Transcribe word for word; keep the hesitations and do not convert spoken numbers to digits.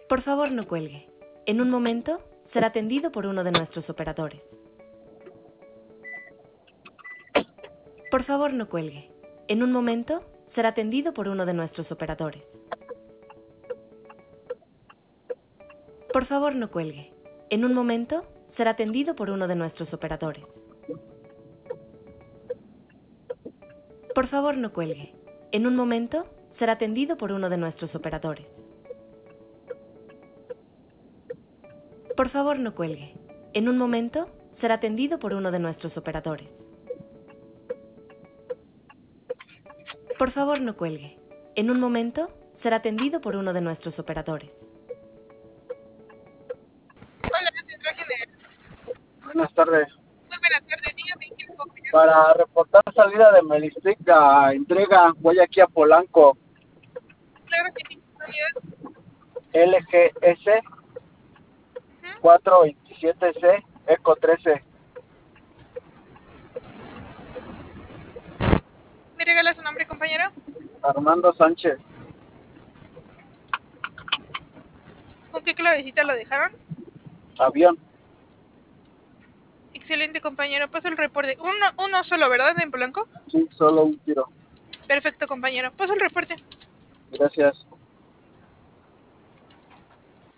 Por favor, no cuelgue. En un momento, será atendido por uno de nuestros operadores. Por favor, no cuelgue. En un momento, será atendido por uno de nuestros operadores. Por favor, no cuelgue. En un momento, será atendido por uno de nuestros operadores. Por favor, no cuelgue. En un momento, será atendido por uno de nuestros operadores. Por favor, no cuelgue. En un momento, será atendido por uno de nuestros operadores. Por favor, no cuelgue. En un momento, será atendido por uno de nuestros operadores. Hola, central general. Buenas tardes. Muy buena tarde, dígame en qué le puedo apoyar. Para reportar salida de Melistric a entrega, voy aquí a Polanco. Claro que sí, unidad. L G S cuatro veintisiete C Eco trece. ¿Me regala su nombre, compañero? Armando Sánchez. ¿Con qué clavecita lo dejaron? Avión. Excelente, compañero. Paso el reporte. Uno, uno solo, ¿verdad, en Polanco? Sí, solo un tiro. Perfecto, compañero. Paso el reporte. Gracias.